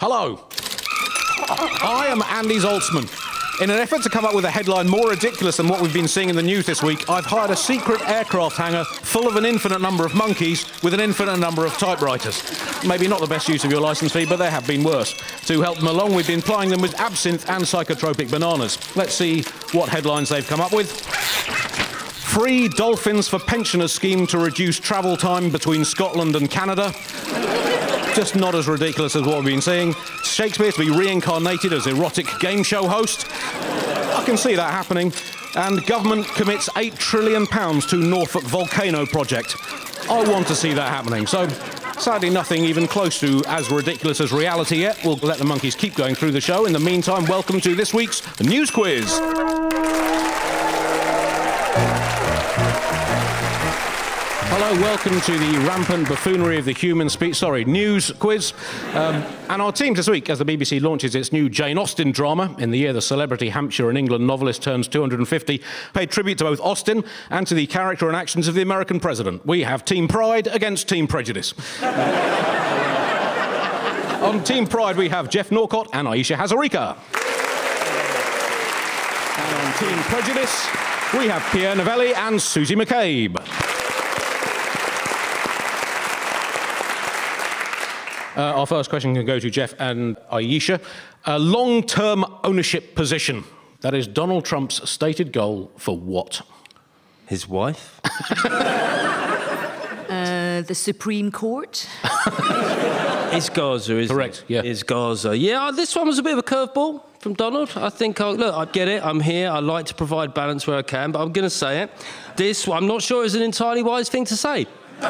Hello. I am Andy Zaltzman. In an effort to come up with a headline more ridiculous than what we've been seeing in the news this week, I've hired a secret aircraft hangar full of an infinite number of monkeys with an infinite number of typewriters. Maybe not the best use of your licence fee, but there have been worse. To help them along, we've been plying them with absinthe and psychotropic bananas. Let's see what headlines they've come up with. Free dolphins for pensioners scheme to reduce travel time between Scotland and Canada. Just not as ridiculous as what we've been seeing. Shakespeare to be reincarnated as erotic game show host. I can see that happening. And government commits £8 trillion to Norfolk volcano project. I want to see that happening. So, sadly, nothing even close to as ridiculous as reality yet. We'll let the monkeys keep going through the show. In the meantime, welcome to this week's News Quiz. Hello, welcome to the rampant buffoonery of the human speech. News quiz. And our team this week, as the BBC launches its new Jane Austen drama, in the year the celebrity Hampshire and England novelist turns 250, paid tribute to both Austen and to the character and actions of the American president. We have Team Pride against Team Prejudice. On Team Pride, we have Jeff Norcott and Ayesha Hazarika. And on Team Prejudice, we have Pierre Novelli and Susie McCabe. Our first question can go to Jeff and Ayesha. A long-term ownership position. That is Donald Trump's stated goal for what? His wife? The Supreme Court? It's Gaza, isn't Correct, it? yeah. It's Gaza. Yeah, this one was a bit of a curveball from Donald. I think, look, I get it. I'm here. I like to provide balance where I can, but I'm going to say it. I'm not sure it's an entirely wise thing to say.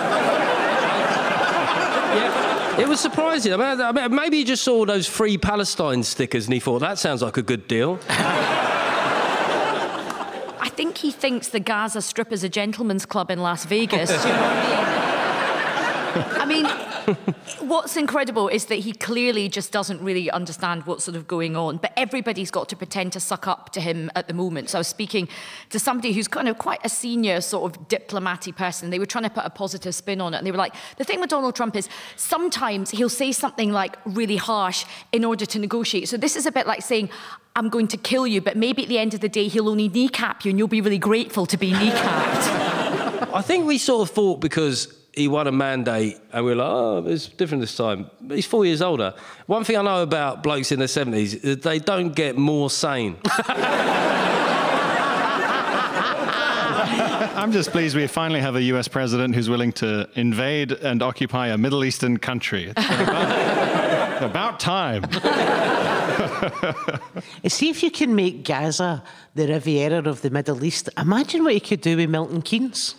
Yeah. It was surprising. I mean, maybe he just saw those Free Palestine stickers and he thought, that sounds like a good deal. I think he thinks the Gaza Strip is a gentleman's club in Las Vegas. Do you know what I mean? What's incredible is that he clearly just doesn't really understand what's sort of going on, but everybody's got to pretend to suck up to him at the moment. So I was speaking to somebody who's kind of quite a senior sort of diplomatic person. They were trying to put a positive spin on it, and they were like, the thing with Donald Trump is sometimes he'll say something like really harsh in order to negotiate. So this is a bit like saying, I'm going to kill you, but maybe at the end of the day he'll only kneecap you and you'll be really grateful to be kneecapped. I think we sort of thought because he won a mandate and we were like, oh, it's different this time. But he's 4 years older. One thing I know about blokes in their 70s is they don't get more sane. I'm just pleased we finally have a US president who's willing to invade and occupy a Middle Eastern country. It's about time. See if you can make Gaza the Riviera of the Middle East. Imagine what you could do with Milton Keynes.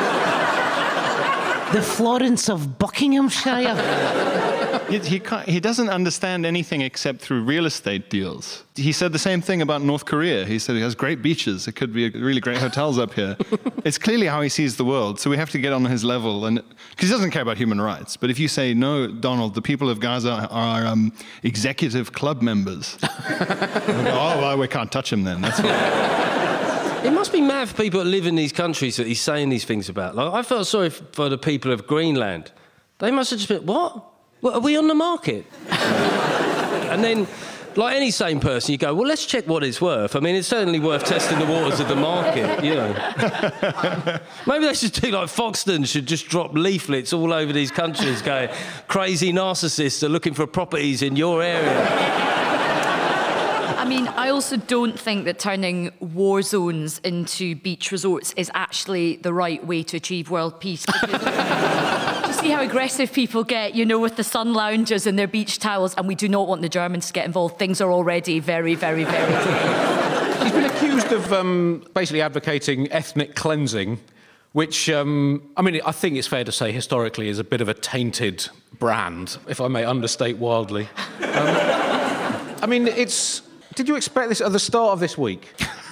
The Florence of Buckinghamshire. He doesn't understand anything except through real estate deals. He said the same thing about North Korea. He said it has great beaches. It could be really great hotels up here. It's clearly how he sees the world. So we have to get on his level, and because he doesn't care about human rights. But if you say, no, Donald, the people of Gaza are executive club members. Oh, well, we can't touch him then. That's what. It must be mad for people that live in these countries that he's saying these things about. Like, I felt sorry for the people of Greenland. They must have just been, what? Are we on the market? And then, like any sane person, you go, well, let's check what it's worth. I mean, it's certainly worth testing the waters of the market, you know. Maybe they should do like Foxton should just drop leaflets all over these countries going, crazy narcissists are looking for properties in your area. I mean, I also don't think that turning war zones into beach resorts is actually the right way to achieve world peace. You see how aggressive people get, you know, with the sun loungers and their beach towels, and we do not want the Germans to get involved. Things are already very, very, very He's been accused of basically advocating ethnic cleansing, which, I mean, I think it's fair to say historically is a bit of a tainted brand, if I may understate wildly. I mean, did you expect this at the start of this week?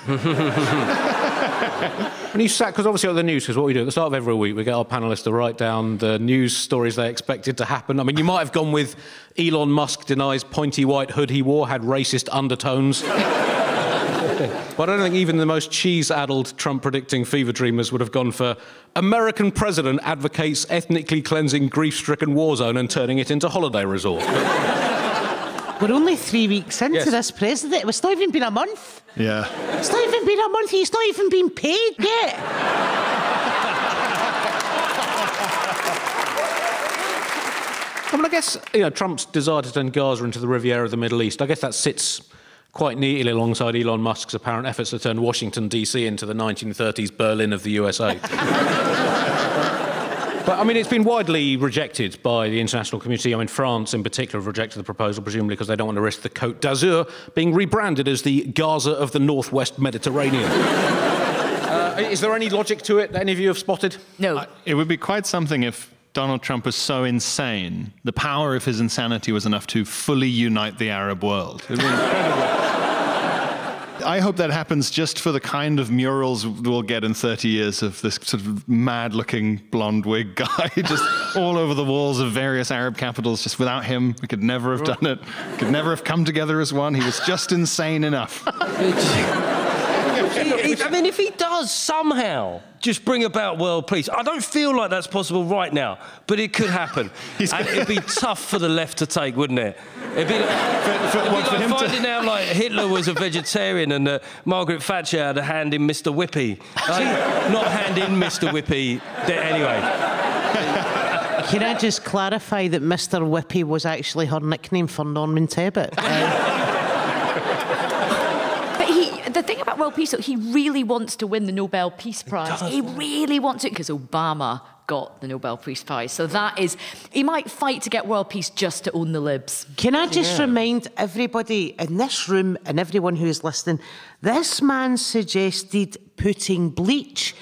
When you sat, because obviously on the news, because what we do at the start of every week, we get our panellists to write down the news stories they expected to happen. I mean, you might have gone with Elon Musk denies pointy white hood he wore had racist undertones. But I don't think even the most cheese-addled Trump-predicting fever dreamers would have gone for American president advocates ethnically cleansing grief-stricken war zone and turning it into holiday resort. We're only 3 weeks into Yes. this president. It's not even been a month. Yeah. It's not even been a month. He's not even been paid yet. I mean, I guess, Trump's desire to turn Gaza into the Riviera of the Middle East, I guess that sits quite neatly alongside Elon Musk's apparent efforts to turn Washington, D.C. into the 1930s Berlin of the USA. But, I mean, it's been widely rejected by the international community. I mean, France in particular have rejected the proposal, presumably because they don't want to risk the Côte d'Azur being rebranded as the Gaza of the Northwest Mediterranean. Is there any logic to it that any of you have spotted? No. It would be quite something if Donald Trump was so insane, the power of his insanity was enough to fully unite the Arab world. It would be incredible. I hope that happens just for the kind of murals we'll get in 30 years of this sort of mad-looking blonde wig guy just all over the walls of various Arab capitals. Just without him, we could never have done it. We could never have come together as one. He was just insane enough. I mean, if he does somehow just bring about world peace, I don't feel like that's possible right now, but it could happen. And it'd be tough for the left to take, wouldn't it? It'd be like finding out like Hitler was a vegetarian and Margaret Thatcher had a hand in Mr. Whippy. Not hand in Mr. Whippy. Anyway. Can I just clarify that Mr. Whippy was actually her nickname for Norman Tebbit? The thing about world peace, he really wants to win the Nobel Peace Prize. He really wants it because Obama got the Nobel Peace Prize. So he might fight to get world peace just to own the libs. Can I just remind everybody in this room and everyone who is listening, this man suggested putting bleach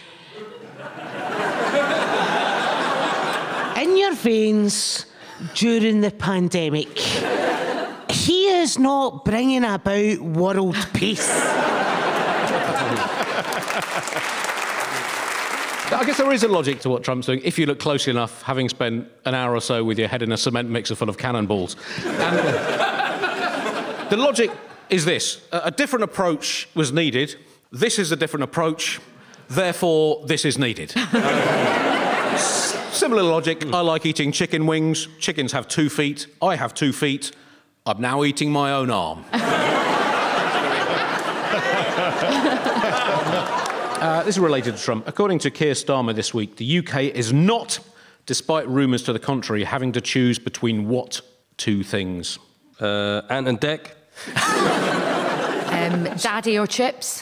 in your veins during the pandemic. He is not bringing about world peace. I guess there is a logic to what Trump's doing, if you look closely enough, having spent an hour or so with your head in a cement mixer full of cannonballs. And the logic is this. A different approach was needed. This is a different approach. Therefore, this is needed. Similar logic. I like eating chicken wings. Chickens have 2 feet. I have 2 feet. I'm now eating my own arm. This is related to Trump. According to Keir Starmer this week, the UK is not, despite rumours to the contrary, having to choose between what 2 things? Ant and Dec. Daddy or chips?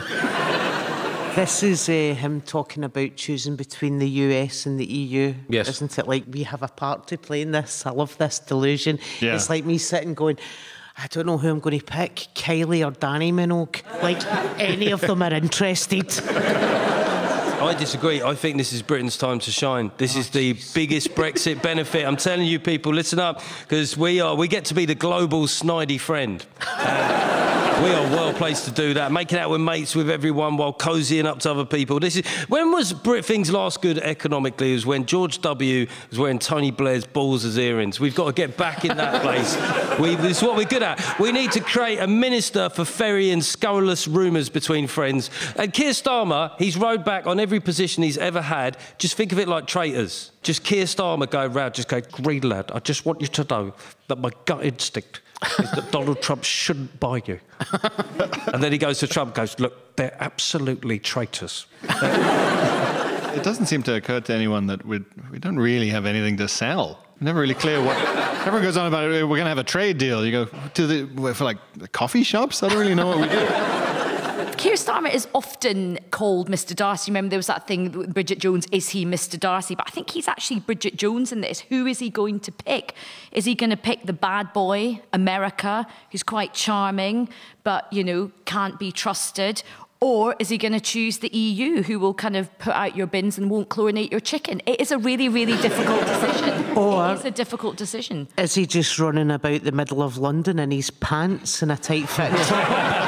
This is him talking about choosing between the US and the EU. Yes. Isn't it like we have a part to play in this? I love this delusion. Yeah. It's like me sitting going, I don't know who I'm going to pick, Kylie or Danny Minogue. Like, any of them are interested. I disagree. I think this is Britain's time to shine. This is the biggest Brexit benefit. I'm telling you, people, listen up, because we get to be the global snidey friend. We are well placed to do that, making out with mates with everyone while cozying up to other people. When was things last good economically? It was when George W. was wearing Tony Blair's balls as earrings. We've got to get back in that place. This is what we're good at. We need to create a minister for ferrying scurrilous rumours between friends. And Keir Starmer, he's rode back on every position he's ever had. Just think of it like traitors. Just Keir Starmer going round, just going, "Green lad, I just want you to know that my gut instinct is that Donald Trump shouldn't buy you." And then he goes to Trump, goes, "Look, they're absolutely traitors." It doesn't seem to occur to anyone that we don't really have anything to sell. Never really clear what. Everyone goes on about it. We're going to have a trade deal. You go for like the coffee shops. I don't really know what we do. Keir Starmer is often called Mr. Darcy. Remember, there was that thing with Bridget Jones, is he Mr. Darcy? But I think he's actually Bridget Jones in this. Who is he going to pick? Is he going to pick the bad boy, America, who's quite charming, but, can't be trusted? Or is he going to choose the EU, who will kind of put out your bins and won't chlorinate your chicken? It is a really, really difficult decision. Or it is a difficult decision. is he just running about the middle of London in his pants and a tight fit top?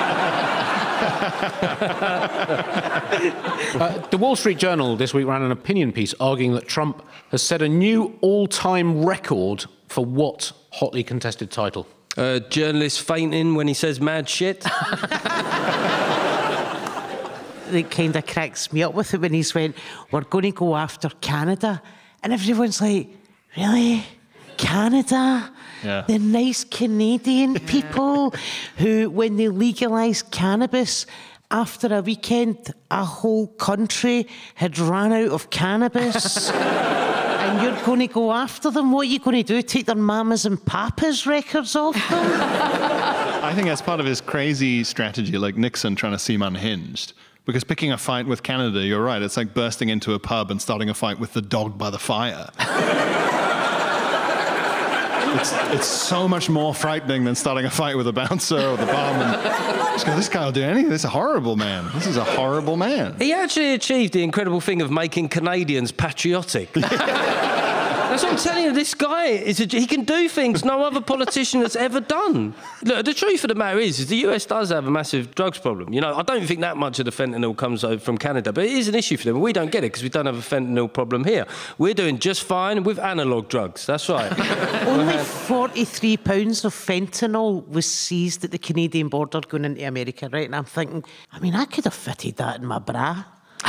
The Wall Street Journal this week ran an opinion piece arguing that Trump has set a new all-time record for what hotly contested title? Journalist fainting when he says mad shit. It kind of cracks me up with it when he's went, "We're going to go after Canada." And everyone's like, "Really? Canada. Yeah. The nice Canadian people who, when they legalise cannabis, after a weekend, a whole country had ran out of cannabis. And you're going to go after them? What are you going to do? Take their mamas and papas records off them? I think that's part of his crazy strategy, like Nixon trying to seem unhinged. Because picking a fight with Canada, you're right, it's like bursting into a pub and starting a fight with the dog by the fire. It's so much more frightening than starting a fight with a bouncer or the barman. Just go, this guy will do anything. This is a horrible man. This is a horrible man. He actually achieved the incredible thing of making Canadians patriotic. That's what I'm telling you. This guy, he can do things no other politician has ever done. Look, the truth of the matter is the US does have a massive drugs problem. You know, I don't think that much of the fentanyl comes over from Canada, but it is an issue for them. We don't get it because we don't have a fentanyl problem here. We're doing just fine with analogue drugs. That's right. Only 43 pounds of fentanyl was seized at the Canadian border going into America, right? And I'm thinking, I mean, I could have fitted that in my bra.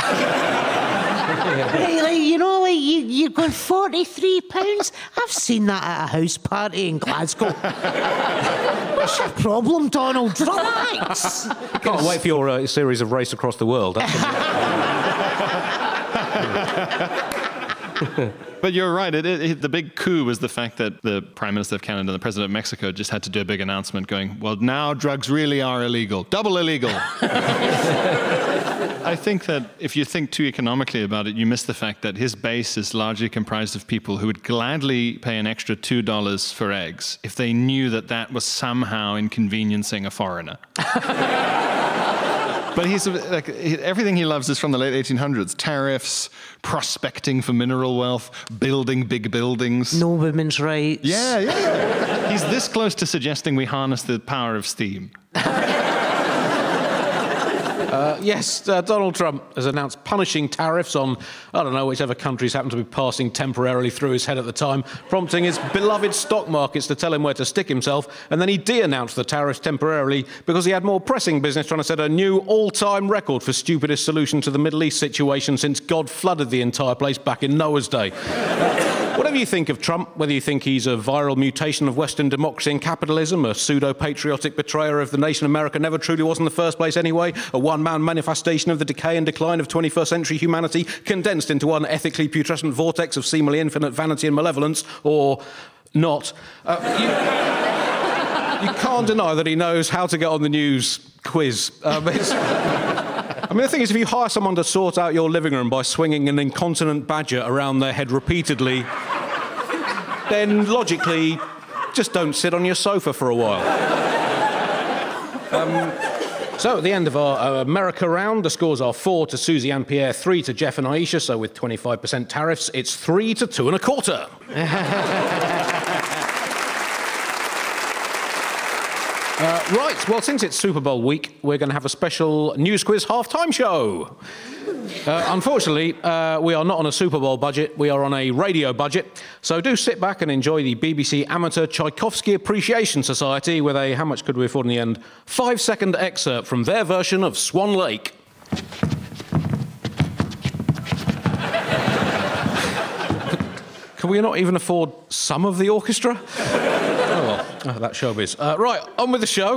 You're going 43 pounds? I've seen that at a house party in Glasgow. What's your problem, Donald? Relax. Can't wait for your series of Race Across the World. But you're right. The big coup was the fact that the Prime Minister of Canada and the President of Mexico just had to do a big announcement going, well, now drugs really are illegal. Double illegal. I think that if you think too economically about it, you miss the fact that his base is largely comprised of people who would gladly pay an extra $2 for eggs if they knew that that was somehow inconveniencing a foreigner. But everything he loves is from the late 1800s. Tariffs, prospecting for mineral wealth, building big buildings. No women's rights. Yeah. He's this close to suggesting we harness the power of steam. Yes, Donald Trump has announced punishing tariffs on, I don't know, whichever countries happen to be passing temporarily through his head at the time, prompting his beloved stock markets to tell him where to stick himself. And then he de-announced the tariffs temporarily because he had more pressing business trying to set a new all-time record for stupidest solution to the Middle East situation since God flooded the entire place back in Noah's day. Whatever you think of Trump, whether you think he's a viral mutation of Western democracy and capitalism, a pseudo-patriotic betrayer of the nation America never truly was in the first place anyway, a one-man manifestation of the decay and decline of 21st century humanity condensed into one ethically putrescent vortex of seemingly infinite vanity and malevolence, or not, you can't deny that he knows how to get on the news quiz. I mean, the thing is, if you hire someone to sort out your living room by swinging an incontinent badger around their head repeatedly, then logically, just don't sit on your sofa for a while. So at the end of our America round, the scores are 4 to Susie and Pierre, 3 to Jeff and Aisha, so with 25% tariffs, it's 3 to 2 1/4. Right, well, since it's Super Bowl week, we're going to have a special news quiz halftime show. Unfortunately, we are not on a Super Bowl budget, we are on a radio budget, so do sit back and enjoy the BBC Amateur Tchaikovsky Appreciation Society with a, how much could we afford in the end, 5-second excerpt from their version of Swan Lake. Can we not even afford some of the orchestra? Oh, well, that's showbiz. Right, on with the show.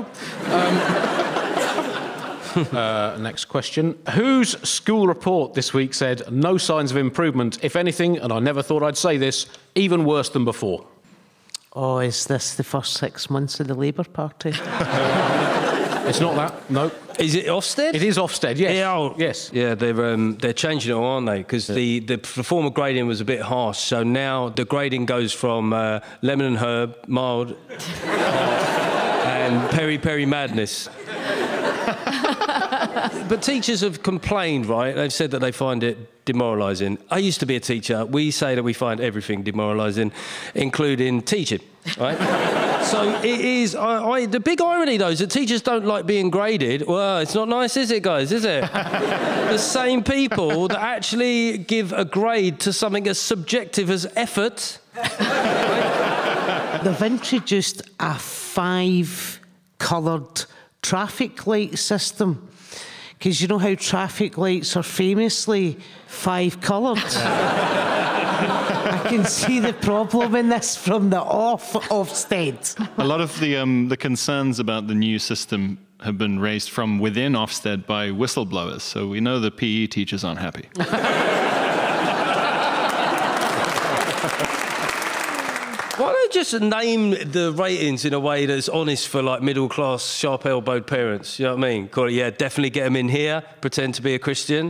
Next question. Whose school report this week said no signs of improvement, if anything, and I never thought I'd say this, even worse than before? Oh, is this the first 6 months of the Labour Party? It's not that, no. Is it Ofsted? It is Ofsted, yes. Yeah, yes. Yeah, they're changing it, aren't they? Because the former grading was a bit harsh, so now the grading goes from lemon and herb, mild, and peri-peri madness. But teachers have complained, right? They've said that they find it demoralising. I used to be a teacher. We say that we find everything demoralising, including teaching, right? So it is... the big irony, though, is that teachers don't like being graded. Well, it's not nice, is it, guys? Is it? The same people that actually give a grade to something as subjective as effort. They've introduced a 5-coloured traffic light system. Because you know how traffic lights are famously 5-coloured? I can see the problem in this from the off Ofsted. A lot of the concerns about the new system have been raised from within Ofsted by whistleblowers, so we know the PE teachers aren't happy. Why don't you just name the ratings in a way that's honest for like middle-class, sharp-elbowed parents? You know what I mean? Call it, yeah, definitely get them in here, pretend to be a Christian.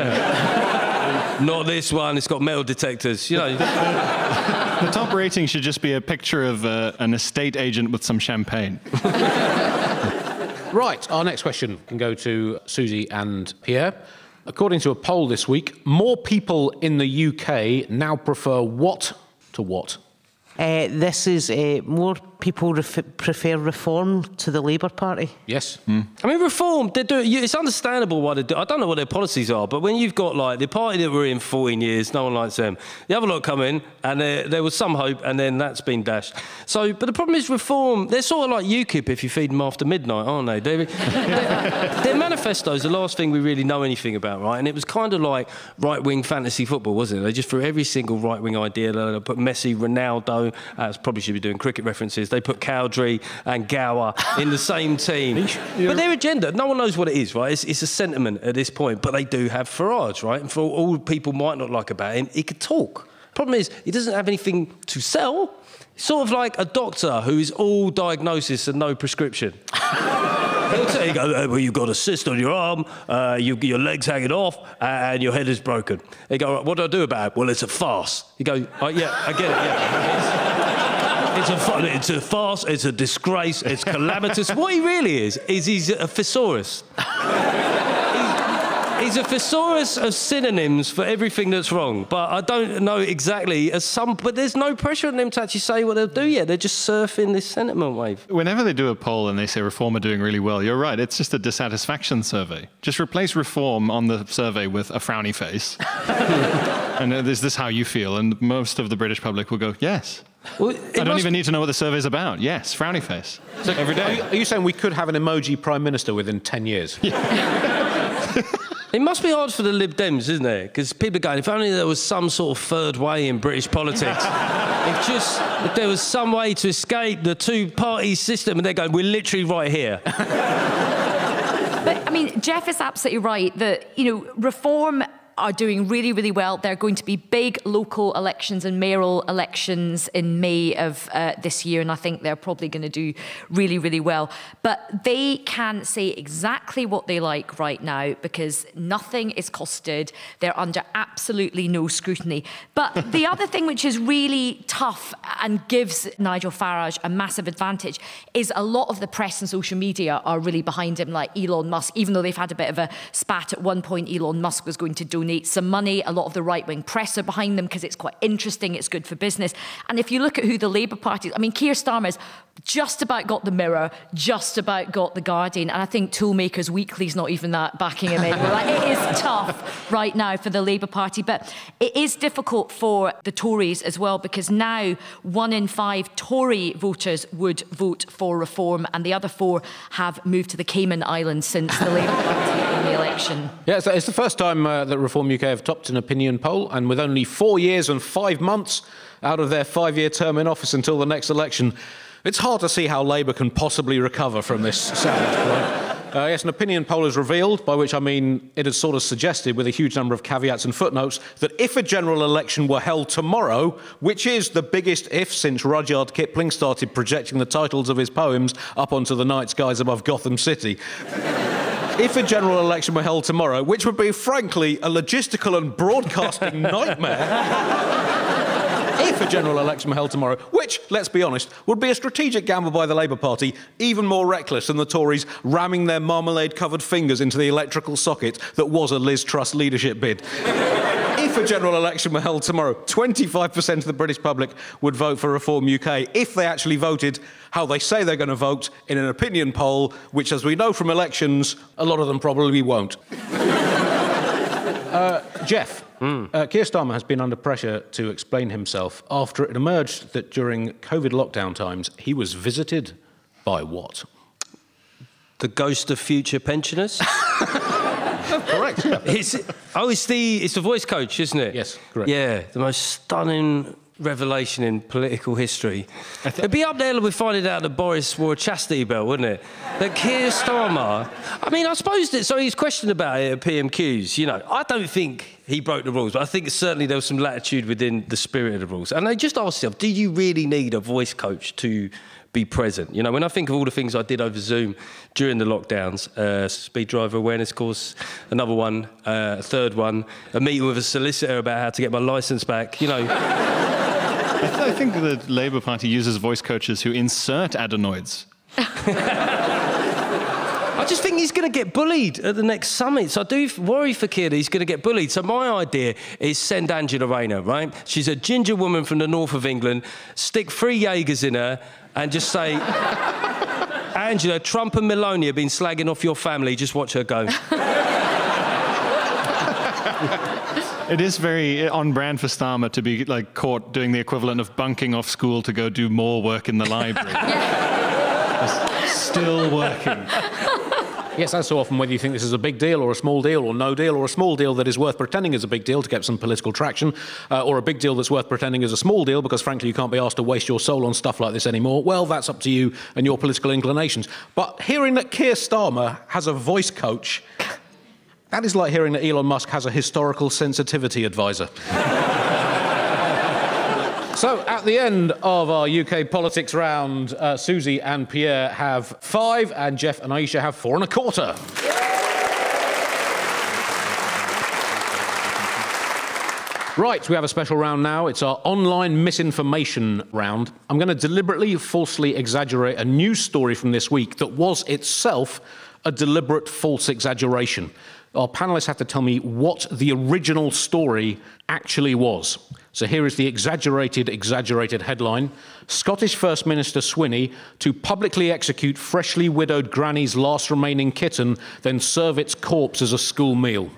Not this one, it's got metal detectors, you know. The top rating should just be a picture of an estate agent with some champagne. Right, our next question can go to Susie and Pierre. According to a poll this week, more people in the UK now prefer what to what? This is more people prefer Reform to the Labour Party. Yes. I mean, Reform, they do. It's understandable why they do. I don't know what their policies are, but when you've got like the party that were in 14 years, no one likes them. The other lot come in, and there was some hope, and then that's been dashed. So, but the problem is Reform. They're sort of like UKIP if you feed them after midnight, aren't they? Their manifesto is the last thing we really know anything about, right? And it was kind of like right-wing fantasy football, wasn't it? They just threw every single right-wing idea. They put Messi, Ronaldo. Probably should be doing cricket references. They put Cowdrey and Gower in the same team. But their agenda, no one knows what it is, right? It's a sentiment at this point, but they do have Farage, right? And for all people might not like about him, he could talk. Problem is, he doesn't have anything to sell. He's sort of like a doctor who is all diagnosis and no prescription. He'll say, you go, well, you've got a cyst on your arm, your leg's hanging off, and your head is broken. They go, what do I do about it? Well, it's a farce. You go, oh, yeah, I get it, yeah. It's a farce, it's a disgrace, it's calamitous. What he really is he's a thesaurus. He's a thesaurus of synonyms for everything that's wrong. But I don't know exactly, but there's no pressure on them to actually say what they'll do yet. They're just surfing this sentiment wave. Whenever they do a poll and they say Reform are doing really well, you're right, it's just a dissatisfaction survey. Just replace Reform on the survey with a frowny face. And is this how you feel? And most of the British public will go, yes. Well, I don't even need to know what the survey's about. Yes, frowny face. So every day. Are you saying we could have an emoji prime minister within 10 years? It must be hard for the Lib Dems, isn't it? Because people are going, if only there was some sort of third way in British politics. if there was some way to escape the two-party system, and they're going, we're literally right here. But, I mean, Jeff is absolutely right that, Reform are doing really, really well. There are going to be big local elections and mayoral elections in May of this year, and I think they're probably going to do really, really well. But they can say exactly what they like right now because nothing is costed. They're under absolutely no scrutiny. But the other thing which is really tough and gives Nigel Farage a massive advantage is a lot of the press and social media are really behind him, like Elon Musk. Even though they've had a bit of a spat at one point, Elon Musk was going to donate some money. A lot of the right-wing press are behind them because it's quite interesting, it's good for business. And if you look at who the Labour Party... I mean, Keir Starmer's just about got the Mirror, just about got the Guardian, and I think Toolmakers Weekly's not even that backing him anymore. It is tough right now for the Labour Party, but it is difficult for the Tories as well because now 1 in 5 Tory voters would vote for Reform and the other 4 have moved to the Cayman Islands since the Labour Party won the election. Yeah, it's the first time that Reform UK have topped an opinion poll, and with only 4 years and 5 months out of their 5-year term in office until the next election, it's hard to see how Labour can possibly recover from this savage blow. Yes, an opinion poll has revealed, by which I mean it has sort of suggested, with a huge number of caveats and footnotes, that if a general election were held tomorrow, which is the biggest if since Rudyard Kipling started projecting the titles of his poems up onto the night skies above Gotham City... If a general election were held tomorrow, which would be, frankly, a logistical and broadcasting nightmare... If a general election were held tomorrow, which, let's be honest, would be a strategic gamble by the Labour Party, even more reckless than the Tories ramming their marmalade-covered fingers into the electrical socket that was a Liz Truss leadership bid. If a general election were held tomorrow, 25% of the British public would vote for Reform UK if they actually voted how they say they're going to vote in an opinion poll, which, as we know from elections, a lot of them probably won't. Jeff, Keir Starmer has been under pressure to explain himself after it emerged that during COVID lockdown times he was visited by what? The ghost of future pensioners? Correct. Yeah. It's the voice coach, isn't it? Yes, correct. Yeah, the most stunning revelation in political history. It'd be up there with finding out that Boris wore a chastity belt, wouldn't it? That Keir Starmer... I mean, I suppose that... So he's questioned about it at PMQs. You know, I don't think he broke the rules, but I think certainly there was some latitude within the spirit of the rules. And they just asked themselves, do you really need a voice coach to be present? You know, when I think of all the things I did over Zoom during the lockdowns, speed driver awareness course, another one, a third one, a meeting with a solicitor about how to get my licence back, you know... I think the Labour Party uses voice coaches who insert adenoids. I just think he's going to get bullied at the next summit. So I do worry for Keir that he's going to get bullied. So my idea is send Angela Rayner, right? She's a ginger woman from the north of England. Stick 3 Jaegers in her and just say, Angela, Trump and Melania have been slagging off your family. Just watch her go. It is very on brand for Starmer to be like caught doing the equivalent of bunking off school to go do more work in the library. Still working. Yes, as so often, whether you think this is a big deal or a small deal or no deal or a small deal that is worth pretending is a big deal to get some political traction, or a big deal that's worth pretending is a small deal because, frankly, you can't be asked to waste your soul on stuff like this anymore, well, that's up to you and your political inclinations. But hearing that Keir Starmer has a voice coach, that is like hearing that Elon Musk has a historical sensitivity advisor. So, at the end of our UK politics round, Susie and Pierre have 5, and Jeff and Aisha have 4 1/4. Right, we have a special round now. It's our online misinformation round. I'm going to deliberately falsely exaggerate a news story from this week that was itself a deliberate false exaggeration. Our panellists have to tell me what the original story actually was. So here is the exaggerated headline. Scottish First Minister Swinney to publicly execute freshly widowed granny's last remaining kitten, then serve its corpse as a school meal.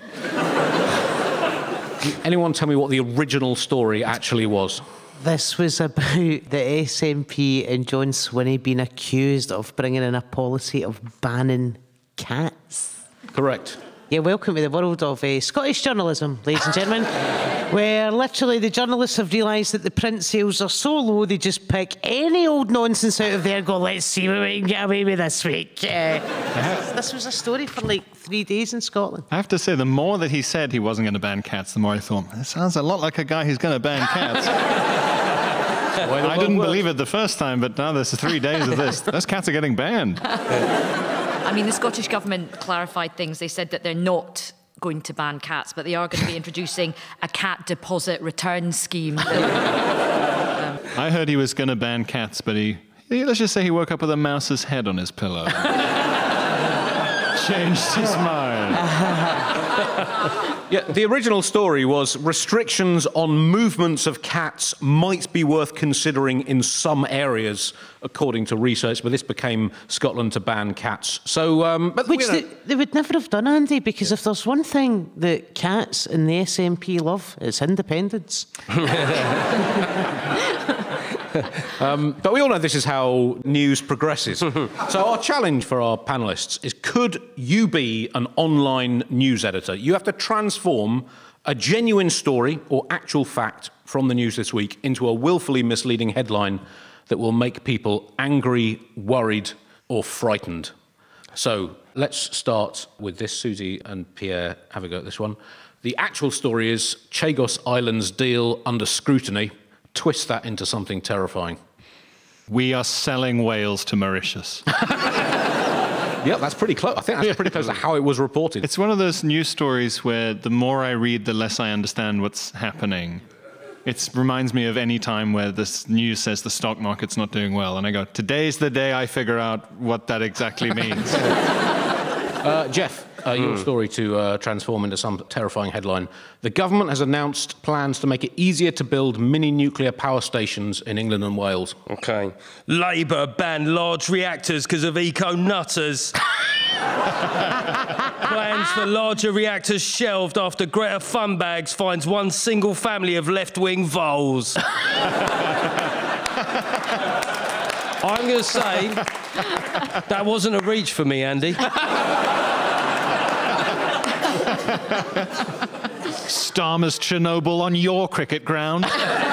Anyone tell me what the original story actually was? This was about the SNP and John Swinney being accused of bringing in a policy of banning cats. Correct. Yeah, welcome to the world of Scottish journalism, ladies and gentlemen, where literally the journalists have realised that the print sales are so low they just pick any old nonsense out of there and go, let's see what we can get away with this week. This was a story for like 3 days in Scotland. I have to say, the more that he said he wasn't going to ban cats, the more I thought, this sounds a lot like a guy who's going to ban cats. I didn't believe it the first time, but now there's 3 days of this. Those cats are getting banned. I mean, the Scottish Government clarified things. They said that they're not going to ban cats, but they are going to be introducing a cat deposit return scheme. I heard he was going to ban cats, but let's just say he woke up with a mouse's head on his pillow. Changed his mind. Yeah, the original story was restrictions on movements of cats might be worth considering in some areas, according to research, but this became Scotland to ban cats. So, but which they would never have done, Andy, because if there's one thing that cats and the SNP love, it's independence. But we all know this is how news progresses. So our challenge for our panellists is, could you be an online news editor? You have to transform a genuine story or actual fact from the news this week into a willfully misleading headline that will make people angry, worried, or frightened. So let's start with this. Susie and Pierre, have a go at this one. The actual story is Chagos Island's deal under scrutiny. Twist that into something terrifying. We are selling whales to Mauritius. Yeah, that's pretty close. I think that's pretty close to how it was reported. It's one of those news stories where the more I read, the less I understand what's happening. It reminds me of any time where this news says the stock market's not doing well, and I go, today's the day I figure out what that exactly means. Jeff, your story to transform into some terrifying headline. The government has announced plans to make it easier to build mini-nuclear power stations in England and Wales. OK. Labour banned large reactors because of eco-nutters. Plans for larger reactors shelved after Greta Thunberg finds one single family of left-wing voles. I'm going to say that wasn't a reach for me, Andy. Starmer's Chernobyl on your cricket ground.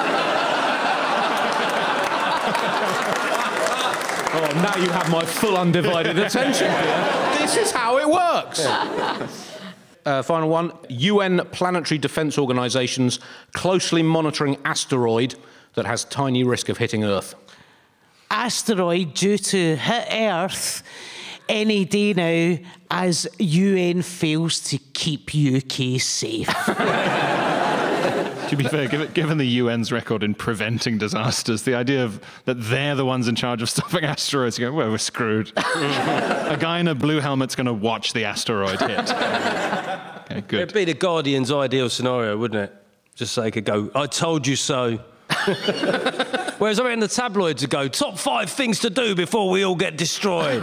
Oh, now you have my full undivided attention, Pierre. This is how it works. Final one. UN planetary defence organisations closely monitoring asteroid that has tiny risk of hitting Earth. Asteroid due to hit Earth any day now as UN fails to keep UK safe. To be fair, given the UN's record in preventing disasters, the idea that they're the ones in charge of stopping asteroids, you go, well, we're screwed. A guy in a blue helmet's going to watch the asteroid hit. Okay, good. It'd be the Guardian's ideal scenario, wouldn't it? Just so they could go, I told you so. Whereas I reckon the tabloids would go, top 5 things to do before we all get destroyed.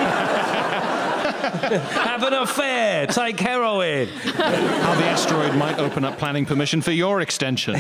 Have an affair, take heroin. How the asteroid might open up planning permission for your extension.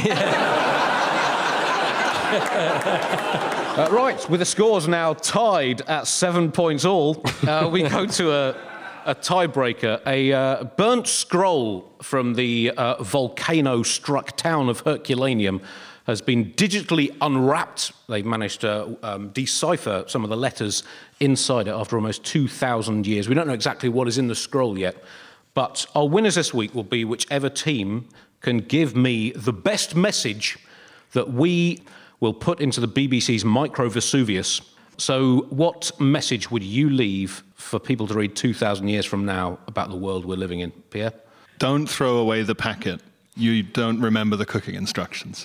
Right, with the scores now tied at 7 points all, we go to a tiebreaker, a burnt scroll from the volcano-struck town of Herculaneum has been digitally unwrapped. They've managed to decipher some of the letters inside it after almost 2,000 years. We don't know exactly what is in the scroll yet, but our winners this week will be whichever team can give me the best message that we will put into the BBC's Micro Vesuvius. So what message would you leave for people to read 2,000 years from now about the world we're living in, Pierre? Don't throw away the packet. You don't remember the cooking instructions.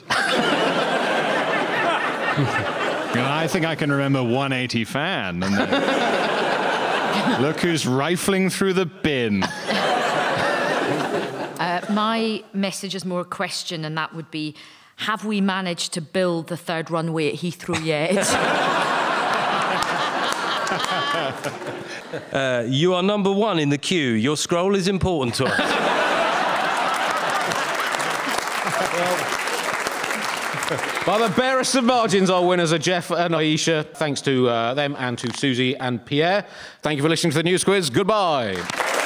I think I can remember 180 fan. And then, look who's rifling through the bin. My message is more a question, and that would be, have we managed to build the third runway at Heathrow yet? You are number 1 in the queue. Your scroll is important to us. By the barest of margins, our winners are Jeff and Aisha. Thanks to them and to Susie and Pierre. Thank you for listening to the News Quiz. Goodbye.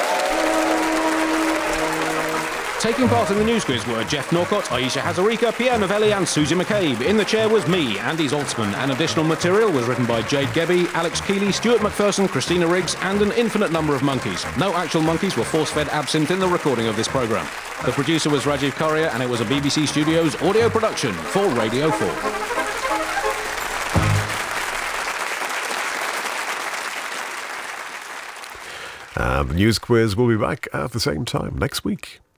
Taking part in the News Quiz were Jeff Norcott, Aisha Hazarika, Pierre Novelli and Susie McCabe. In the chair was me, Andy Zaltzman, and additional material was written by Jade Gebby, Alex Keeley, Stuart McPherson, Christina Riggs, and an infinite number of monkeys. No actual monkeys were force-fed absinthe in the recording of this programme. The producer was Rajiv Correa, and it was a BBC Studios audio production for Radio 4. And the News Quiz will be back at the same time next week.